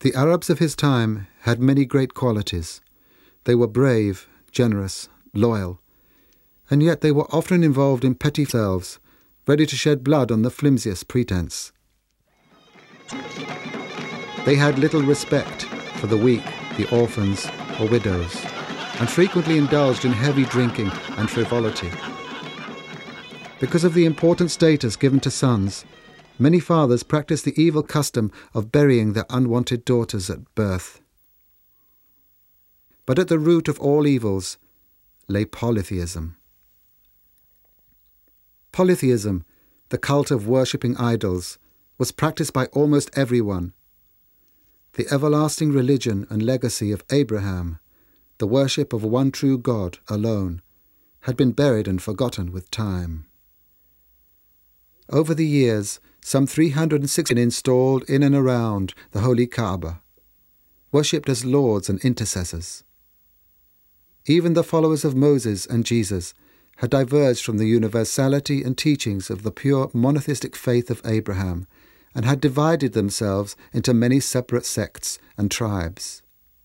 The Arabs of his time had many great qualities. They were brave, generous, loyal, and yet they were often involved in petty selves, ready to shed blood on the flimsiest pretense. They had little respect for the weak, the orphans, or widows, and frequently indulged in heavy drinking and frivolity. Because of the important status given to sons, many fathers practiced the evil custom of burying their unwanted daughters at birth. But at the root of all evils lay polytheism. Polytheism, the cult of worshipping idols, was practiced by almost everyone. The everlasting religion and legacy of Abraham, the worship of one true God alone, had been buried and forgotten with time. Over the years, some 360 installed in and around the Holy Kaaba, worshipped as lords and intercessors. Even the followers of Moses and Jesus had diverged from the universality and teachings of the pure monotheistic faith of Abraham, and had divided themselves into many separate sects and tribes.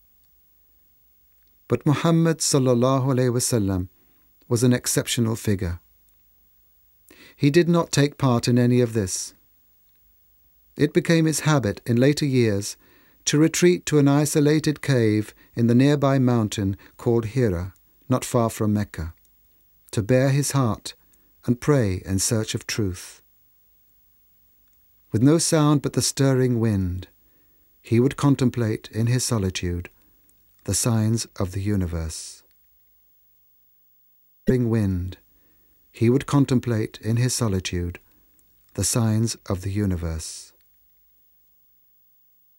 But Muhammad sallallahu alaihi wasallam was an exceptional figure. He did not take part in any of this. It became his habit in later years to retreat to an isolated cave in the nearby mountain called Hira, not far from Mecca, to bare his heart and pray in search of truth. With no sound but the stirring wind, he would contemplate in his solitude the signs of the universe. Wind, he would contemplate in his solitude the signs of the universe.